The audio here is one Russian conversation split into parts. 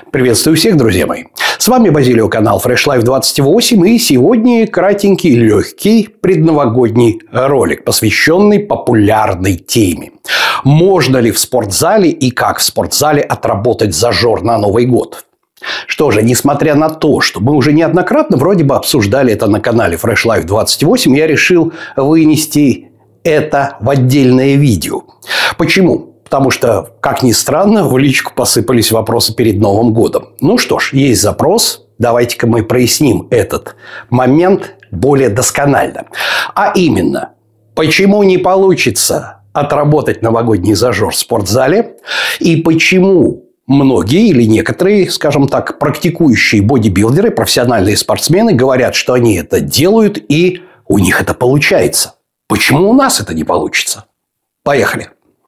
Приветствую всех, друзья мои. С вами Базилио, канал Fresh Life 28, и сегодня кратенький, легкий предновогодний ролик, посвященный популярной теме. Можно ли в спортзале и как в спортзале отработать зажор на Новый год? Что же, несмотря на то, что мы уже неоднократно вроде бы обсуждали это на канале Fresh Life 28, я решил вынести это в отдельное видео. Почему? Потому что, как ни странно, в личку посыпались вопросы перед Новым годом. Ну что ж, есть запрос. Давайте-ка мы проясним этот момент более досконально. А именно, почему не получится отработать новогодний зажор в спортзале и почему многие или некоторые, скажем так, практикующие бодибилдеры, профессиональные спортсмены говорят, что они это делают и у них это получается. Почему у нас это не получится? Поехали.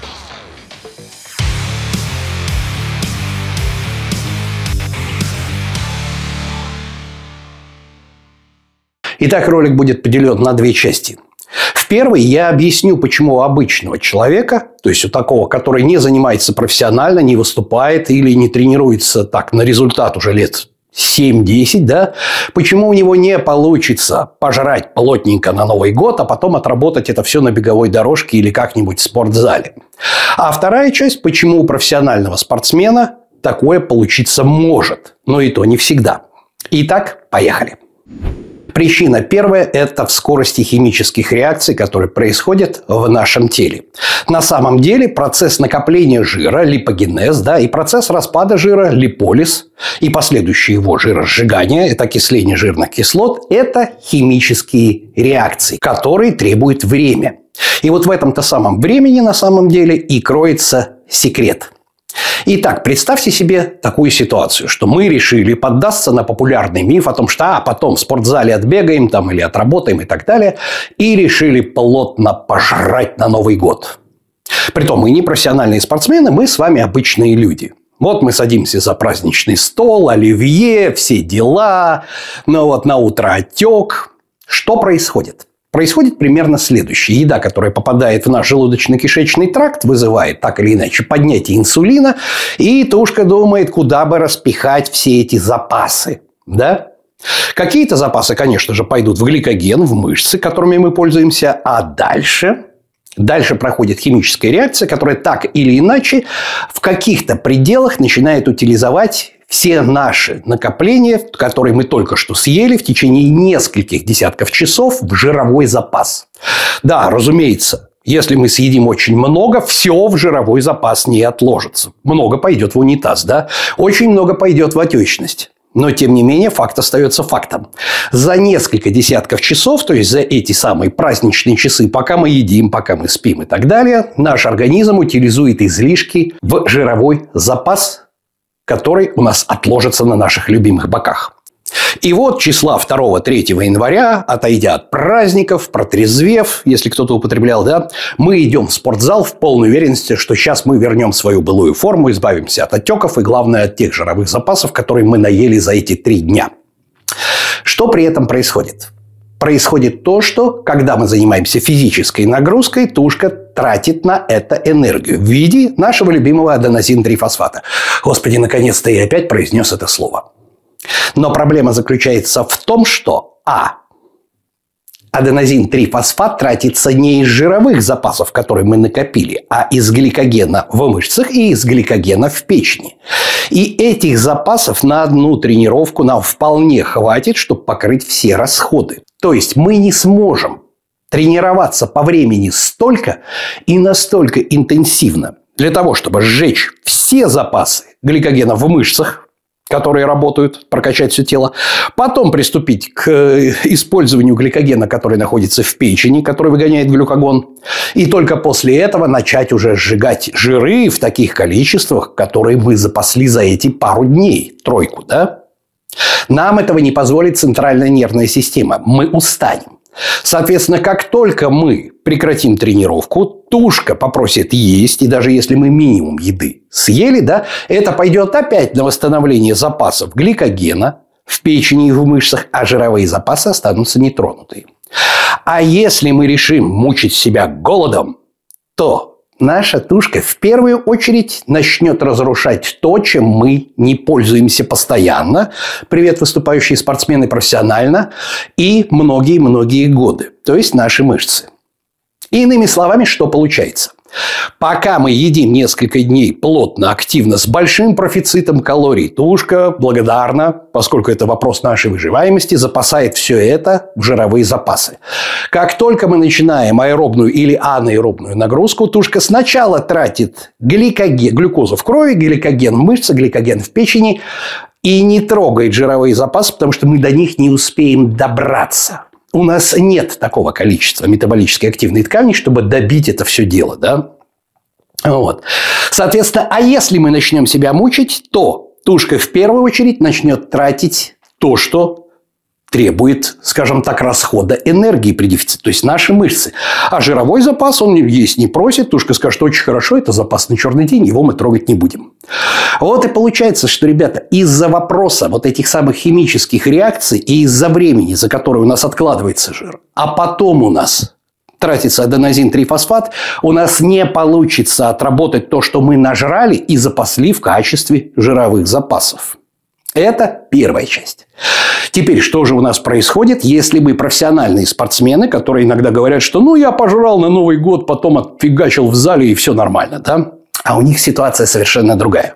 Итак, ролик будет поделен на две части. В первой я объясню, почему у обычного человека, то есть у такого, который не занимается профессионально, не выступает или не тренируется так на результат уже лет 7-10, да, почему у него не получится пожрать плотненько на Новый год, а потом отработать это все на беговой дорожке или как-нибудь в спортзале. А вторая часть, почему у профессионального спортсмена такое получиться может, но и то не всегда. Итак, поехали. Причина первая – это в скорости химических реакций, которые происходят в нашем теле. На самом деле процесс накопления жира, липогенез, да, и процесс распада жира, липолиз, и последующее его жиросжигание, это окисление жирных кислот – это химические реакции, которые требуют время. И вот в этом-то самом времени на самом деле и кроется секрет. Итак, представьте себе такую ситуацию, что мы решили поддаться на популярный миф о том, что потом в спортзале отбегаем там, или отработаем и так далее, и решили плотно пожрать на Новый год. Притом мы не профессиональные спортсмены, мы с вами обычные люди. Вот мы садимся за праздничный стол, оливье, все дела, но вот на утро отек. Что происходит? Происходит примерно следующее. Еда, которая попадает в наш желудочно-кишечный тракт, вызывает так или иначе поднятие инсулина, и тушка думает, куда бы распихать все эти запасы. Да? Какие-то запасы, конечно же, пойдут в гликоген, в мышцы, которыми мы пользуемся, а дальше проходит химическая реакция, которая так или иначе в каких-то пределах начинает утилизовать все наши накопления, которые мы только что съели в течение нескольких десятков часов, в жировой запас. Да, разумеется, если мы съедим очень много, все в жировой запас не отложится. Много пойдет в унитаз, да? Очень много пойдет в отечность. Но, тем не менее, факт остается фактом. За несколько десятков часов, то есть за эти самые праздничные часы, пока мы едим, пока мы спим и так далее, наш организм утилизует излишки в жировой запас, который у нас отложится на наших любимых боках. И вот числа 2-3 января, отойдя от праздников, протрезвев, если кто-то употреблял, да, мы идем в спортзал в полной уверенности, что сейчас мы вернем свою былую форму, избавимся от отеков и, главное, от тех жировых запасов, которые мы наели за эти 3 дня. Что при этом происходит? Происходит то, что, когда мы занимаемся физической нагрузкой, тушка тратит на это энергию в виде нашего любимого аденозин-трифосфата. Господи, наконец-то я опять произнес это слово. Но проблема заключается в том, что аденозин-трифосфат тратится не из жировых запасов, которые мы накопили, а из гликогена в мышцах и из гликогена в печени. И этих запасов на одну тренировку нам вполне хватит, чтобы покрыть все расходы. То есть мы не сможем тренироваться по времени столько и настолько интенсивно для того, чтобы сжечь все запасы гликогена в мышцах, которые работают, прокачать все тело. Потом приступить к использованию гликогена, который находится в печени, который выгоняет глюкагон. И только после этого начать уже сжигать жиры в таких количествах, которые мы запасли за эти пару дней. 3, да? Нам этого не позволит центральная нервная система. Мы устанем. Соответственно, как только мы прекратим тренировку, тушка попросит есть, и даже если мы минимум еды съели, да, это пойдет опять на восстановление запасов гликогена в печени и в мышцах, а жировые запасы останутся нетронутые. А если мы решим мучить себя голодом, то наша тушка в первую очередь начнет разрушать то, чем мы не пользуемся постоянно. Привет, выступающие спортсмены профессионально. И многие-многие годы. То есть наши мышцы. Иными словами, что получается? Пока мы едим несколько дней плотно, активно, с большим профицитом калорий, тушка благодарна, поскольку это вопрос нашей выживаемости, запасает все это в жировые запасы. Как только мы начинаем аэробную или анаэробную нагрузку, тушка сначала тратит глюкозу в крови, гликоген в мышцах, гликоген в печени и не трогает жировые запасы, потому что мы до них не успеем добраться. У нас нет такого количества метаболически активной ткани, чтобы добить это все дело, да? Вот. Соответственно, а если мы начнем себя мучить, то тушка в первую очередь начнет тратить то, что требует, скажем так, расхода энергии при дефиците, то есть наши мышцы. А жировой запас он есть не просит. Тушка скажет, очень хорошо, это запас на черный день, его мы трогать не будем. Вот и получается, что, ребята, из-за вопроса вот этих самых химических реакций и из-за времени, за которое у нас откладывается жир, а потом у нас тратится аденозин-трифосфат, у нас не получится отработать то, что мы нажрали и запасли в качестве жировых запасов. Это первая часть. Теперь, что же у нас происходит, если мы профессиональные спортсмены, которые иногда говорят, что я пожрал на Новый год, потом отфигачил в зале и все нормально, да? А у них ситуация совершенно другая.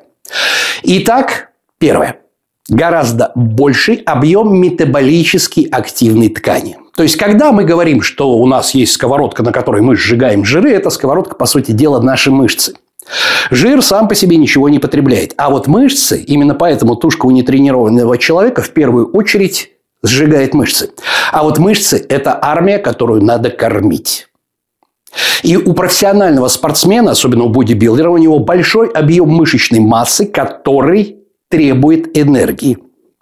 Итак, первое. Гораздо больший объем метаболически активной ткани. То есть, когда мы говорим, что у нас есть сковородка, на которой мы сжигаем жиры, эта сковородка, по сути дела, наши мышцы. Жир сам по себе ничего не потребляет. А вот мышцы, именно поэтому тушка у нетренированного человека в первую очередь сжигает мышцы. А вот мышцы – это армия, которую надо кормить. И у профессионального спортсмена, особенно у бодибилдера, у него большой объем мышечной массы, который требует энергии.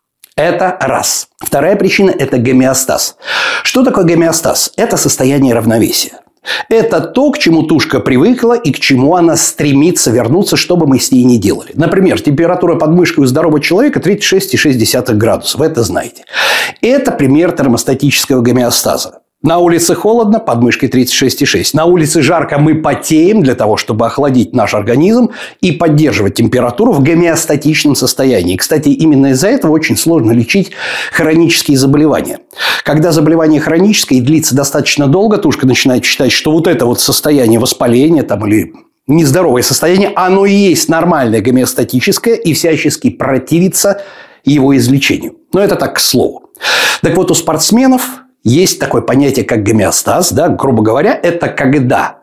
Это раз. Вторая причина – это гомеостаз. Что такое гомеостаз? Это состояние равновесия. Это то, к чему тушка привыкла и к чему она стремится вернуться, что бы мы с ней ни делали. Например, температура под мышкой у здорового человека 36,6 градусов. Вы это знаете. Это пример термостатического гомеостаза. На улице холодно, под мышкой 36,6. На улице жарко, мы потеем для того, чтобы охладить наш организм и поддерживать температуру в гомеостатичном состоянии. Кстати, именно из-за этого очень сложно лечить хронические заболевания. Когда заболевание хроническое и длится достаточно долго, тушка начинает считать, что вот это вот состояние воспаления там, или нездоровое состояние, оно и есть нормальное гомеостатическое, и всячески противится его излечению. Но это так, к слову. Так вот, у спортсменов есть такое понятие, как гомеостаз. Да? Грубо говоря, это когда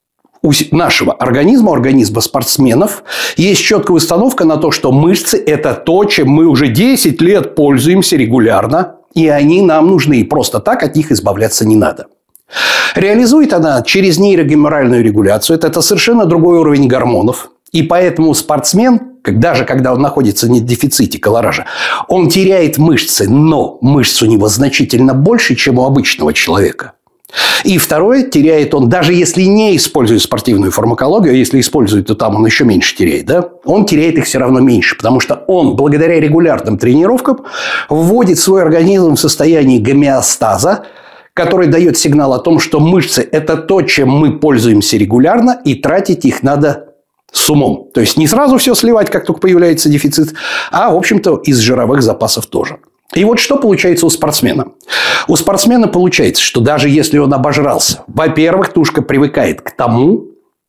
у нашего организма, организма спортсменов, есть четкая установка на то, что мышцы – это то, чем мы уже 10 лет пользуемся регулярно, и они нам нужны. И просто так от них избавляться не надо. Реализует она через нейрогеморальную регуляцию. Это совершенно другой уровень гормонов. И поэтому спортсмен, даже когда он находится в дефиците колоража, он теряет мышцы, но мышц у него значительно больше, чем у обычного человека. И второе, теряет он, даже если не использует спортивную фармакологию, а если использует, то там он еще меньше теряет, да? Он теряет их все равно меньше, потому что он, благодаря регулярным тренировкам, вводит свой организм в состояние гомеостаза, который дает сигнал о том, что мышцы – это то, чем мы пользуемся регулярно, и тратить их надо с умом. То есть, не сразу все сливать, как только появляется дефицит, а, в общем-то, из жировых запасов тоже. И вот что получается у спортсмена. У спортсмена получается, что даже если он обожрался, во-первых, тушка привыкает к тому,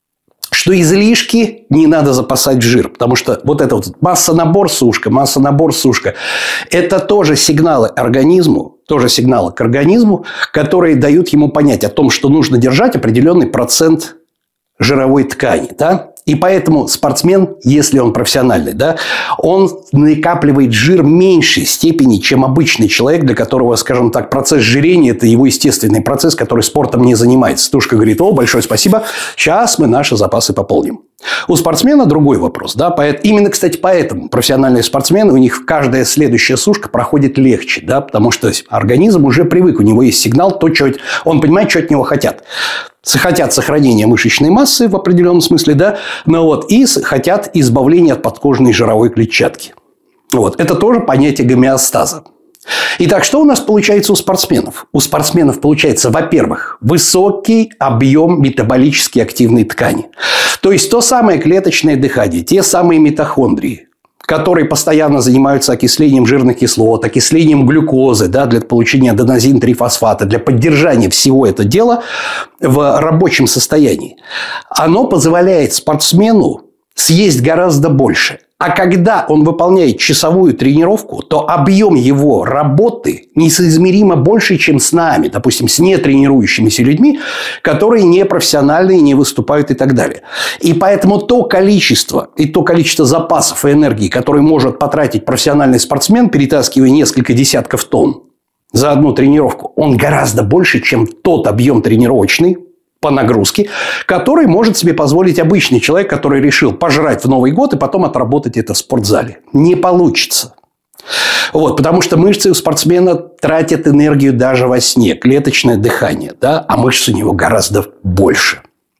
что излишки не надо запасать в жир. Потому что вот это вот масса-набор сушка, это тоже сигналы организму, тоже сигналы к организму, которые дают ему понять о том, что нужно держать определенный процент жировой ткани, да? И поэтому спортсмен, если он профессиональный, да, он накапливает жир в меньшей степени, чем обычный человек, для которого, скажем так, процесс жирения – это его естественный процесс, который спортом не занимается. Тушка говорит: о, большое спасибо, сейчас мы наши запасы пополним. У спортсмена другой вопрос. Да? Именно, кстати, поэтому профессиональные спортсмены, у них каждая следующая сушка проходит легче, да? Потому что организм уже привык, у него есть сигнал, он понимает, что от него хотят. Хотят сохранения мышечной массы в определенном смысле, да, и хотят избавления от подкожной жировой клетчатки. Вот. Это тоже понятие гомеостаза. Итак, что у нас получается у спортсменов? У спортсменов получается, во-первых, высокий объем метаболически активной ткани. То есть, то самое клеточное дыхание, те самые митохондрии, которые постоянно занимаются окислением жирных кислот, окислением глюкозы, да, для получения аденозин-трифосфата, для поддержания всего этого дела в рабочем состоянии. Оно позволяет спортсмену съесть гораздо больше. А когда он выполняет часовую тренировку, то объем его работы несоизмеримо больше, чем с нами, допустим, с нетренирующимися людьми, которые не профессиональные, не выступают и так далее. И поэтому то количество запасов и энергии, которые может потратить профессиональный спортсмен, перетаскивая несколько десятков тонн за одну тренировку, он гораздо больше, чем тот объем тренировочный по нагрузке, который может себе позволить обычный человек, который решил пожрать в Новый год и потом отработать это в спортзале. Не получится. Вот, потому что мышцы у спортсмена тратят энергию даже во сне, клеточное дыхание, да, а мышц у него гораздо больше.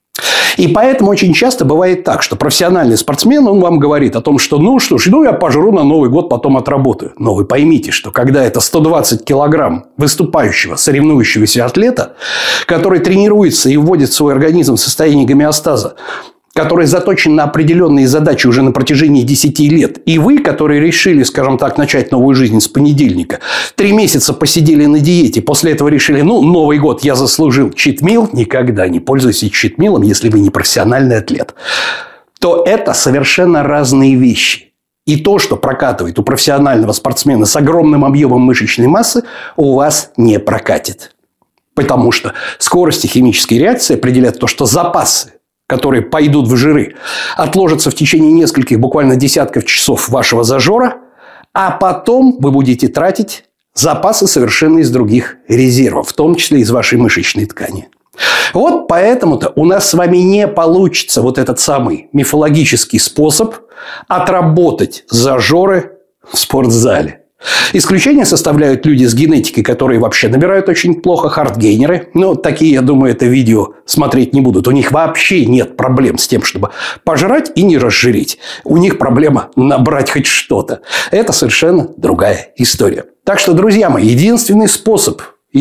И поэтому очень часто бывает так, что профессиональный спортсмен, он вам говорит о том, что я пожру на Новый год, потом отработаю. Но вы поймите, что когда это 120 килограмм выступающего, соревнующегося атлета, который тренируется и вводит в свой организм в состояние гомеостаза, который заточен на определенные задачи уже на протяжении 10 лет. И вы, которые решили, скажем так, начать новую жизнь с понедельника, 3 месяца посидели на диете, после этого решили, Новый год я заслужил читмил, никогда не пользуйтесь читмилом, если вы не профессиональный атлет, то это совершенно разные вещи. И то, что прокатывает у профессионального спортсмена с огромным объемом мышечной массы, у вас не прокатит. Потому что скорость и химические реакции определяют то, что запасы, которые пойдут в жиры, отложатся в течение нескольких, буквально десятков часов вашего зажора, а потом вы будете тратить запасы совершенно из других резервов, в том числе из вашей мышечной ткани. Вот поэтому-то у нас с вами не получится вот этот самый мифологический способ отработать зажоры в спортзале. Исключение составляют люди с генетикой, которые вообще набирают очень плохо, хардгейнеры. Но такие, я думаю, это видео смотреть не будут. У них вообще нет проблем с тем, чтобы пожрать и не разжиреть. У них проблема набрать хоть что-то. Это совершенно другая история. Так что, друзья мои, единственный способ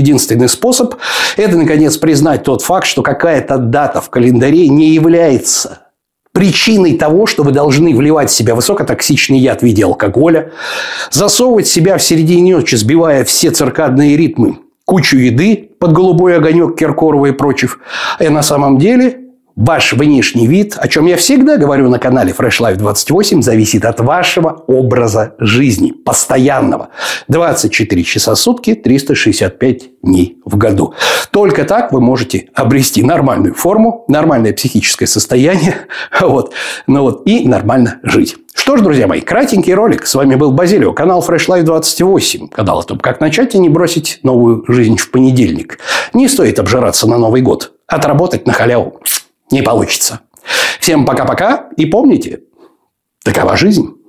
– это, наконец, признать тот факт, что какая-то дата в календаре не является причиной того, что вы должны вливать в себя высокотоксичный яд в виде алкоголя, засовывать себя в середине ночи, сбивая все циркадные ритмы, кучу еды под голубой огонек Киркорова и прочих. И на самом деле ваш внешний вид, о чем я всегда говорю на канале Fresh Life 28, зависит от вашего образа жизни. Постоянного. 24 часа в сутки, 365 дней в году. Только так вы можете обрести нормальную форму, нормальное психическое состояние и нормально жить. Что ж, друзья мои, кратенький ролик. С вами был Базилио, канал Fresh Life 28. Канал о том, как начать и не бросить новую жизнь в понедельник. Не стоит обжираться на Новый год. Отработать на халяву не получится. Всем пока-пока. И помните, такова жизнь.